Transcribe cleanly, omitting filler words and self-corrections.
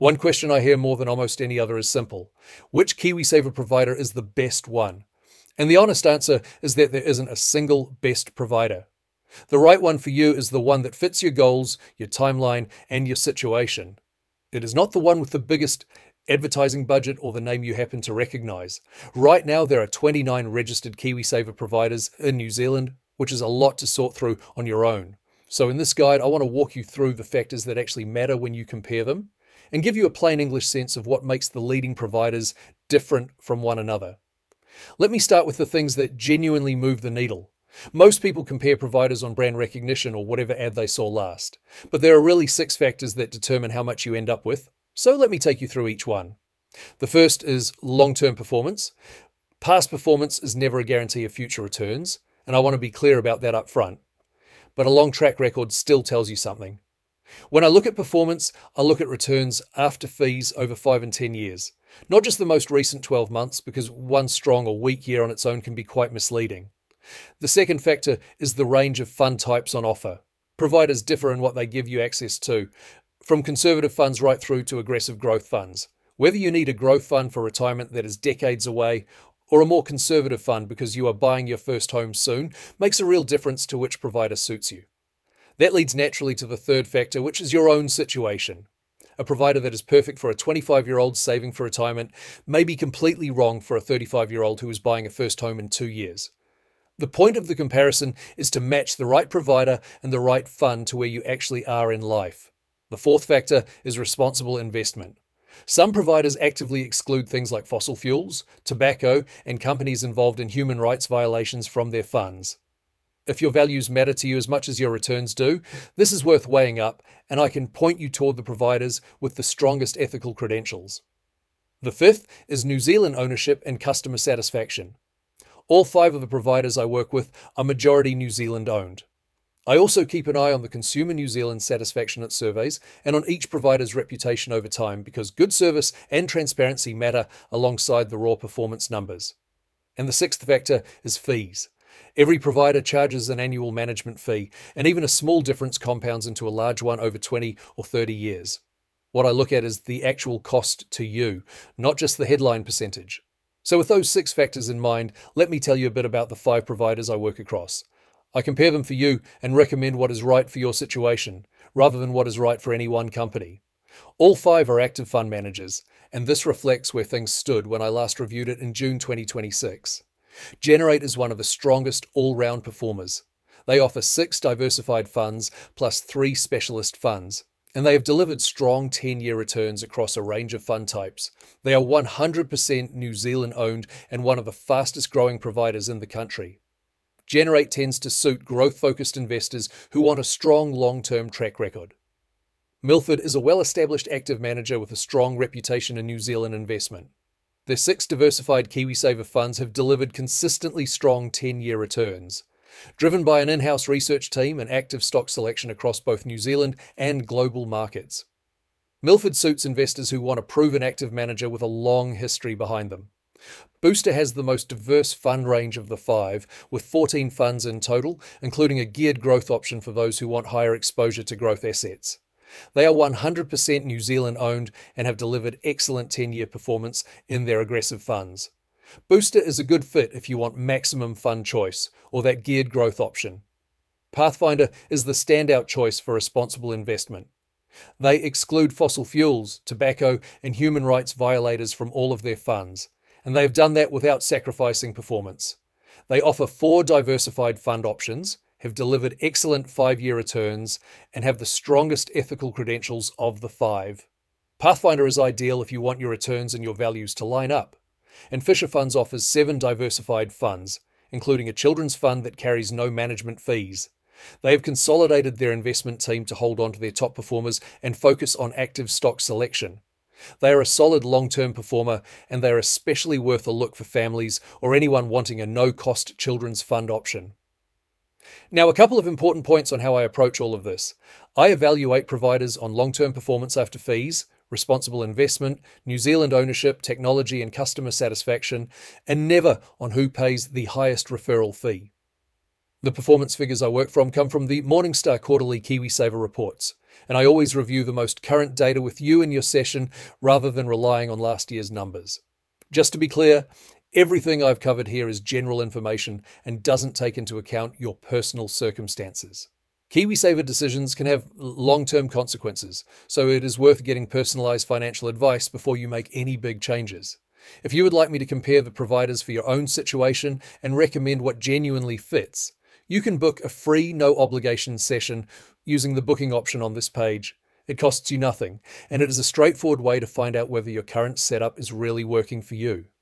One question I hear more than almost any other is simple. Which KiwiSaver provider is the best one? And the honest answer is that there isn't a single best provider. The right one for you is the one that fits your goals, your timeline, and your situation. It is not the one with the biggest advertising budget or the name you happen to recognize. Right now, there are 29 registered KiwiSaver providers in New Zealand, which is a lot to sort through on your own. So in this guide, I want to walk you through the factors that actually matter when you compare them and give you a plain English sense of what makes the leading providers different from one another. Let me start with the things that genuinely move the needle. Most people compare providers on brand recognition or whatever ad they saw last, but there are really 6 factors that determine how much you end up with, so let me take you through each one. The first is long-term performance. Past performance is never a guarantee of future returns, and I want to be clear about that up front, but a long track record still tells you something. When I look at performance, I look at returns after fees over 5 and 10 years, not just the most recent 12 months, because one strong or weak year on its own can be quite misleading. The second factor is the range of fund types on offer. Providers differ in what they give you access to, from conservative funds right through to aggressive growth funds. Whether you need a growth fund for retirement that is decades away, or a more conservative fund because you are buying your first home soon, makes a real difference to which provider suits you. That leads naturally to the third factor, which is your own situation. A provider that is perfect for a 25-year-old saving for retirement may be completely wrong for a 35-year-old who is buying a first home in 2 years. The point of the comparison is to match the right provider and the right fund to where you actually are in life. The fourth factor is responsible investment. Some providers actively exclude things like fossil fuels, tobacco, and companies involved in human rights violations from their funds. If your values matter to you as much as your returns do, this is worth weighing up, and I can point you toward the providers with the strongest ethical credentials. The fifth is New Zealand ownership and customer satisfaction. All 5 of the providers I work with are majority New Zealand owned. I also keep an eye on the Consumer New Zealand satisfaction surveys and on each provider's reputation over time, because good service and transparency matter alongside the raw performance numbers. And the 6th factor is fees. Every provider charges an annual management fee, and even a small difference compounds into a large one over 20 or 30 years. What I look at is the actual cost to you, not just the headline percentage. So with those 6 factors in mind, let me tell you a bit about the 5 providers I work across. I compare them for you and recommend what is right for your situation, rather than what is right for any one company. All 5 are active fund managers, and this reflects where things stood when I last reviewed it in June 2026. Generate is one of the strongest all-round performers. They offer 6 diversified funds plus 3 specialist funds, and they have delivered strong 10-year returns across a range of fund types. They are 100% New Zealand owned and one of the fastest growing providers in the country. Generate tends to suit growth-focused investors who want a strong long-term track record. Milford is a well-established active manager with a strong reputation in New Zealand investment. Their 6 diversified KiwiSaver funds have delivered consistently strong 10-year returns. Driven by an in-house research team and active stock selection across both New Zealand and global markets. Milford suits investors who want a proven active manager with a long history behind them. Booster has the most diverse fund range of the 5, with 14 funds in total, including a geared growth option for those who want higher exposure to growth assets. They are 100% New Zealand owned and have delivered excellent 10-year performance in their aggressive funds. Booster is a good fit if you want maximum fund choice or that geared growth option. Pathfinder is the standout choice for responsible investment. They exclude fossil fuels, tobacco, and human rights violators from all of their funds, and they have done that without sacrificing performance. They offer 4 diversified fund options, have delivered excellent 5-year returns, and have the strongest ethical credentials of the 5. Pathfinder is ideal if you want your returns and your values to line up. And Fisher Funds offers 7 diversified funds, including a children's fund that carries no management fees. They have consolidated their investment team to hold on to their top performers and focus on active stock selection. They are a solid long-term performer, and they are especially worth a look for families or anyone wanting a no-cost children's fund option. Now, a couple of important points on how I approach all of this. I evaluate providers on long-term performance after fees, responsible investment, New Zealand ownership, technology and customer satisfaction, and never on who pays the highest referral fee. The performance figures I work from come from the Morningstar quarterly KiwiSaver reports, And I always review the most current data with you in your session rather than relying on last year's numbers. Just to be clear, everything I've covered here is general information and doesn't take into account your personal circumstances. KiwiSaver decisions can have long-term consequences, so it is worth getting personalized financial advice before you make any big changes. If you would like me to compare the providers for your own situation and recommend what genuinely fits, you can book a free no-obligation session using the booking option on this page. It costs you nothing, and it is a straightforward way to find out whether your current setup is really working for you.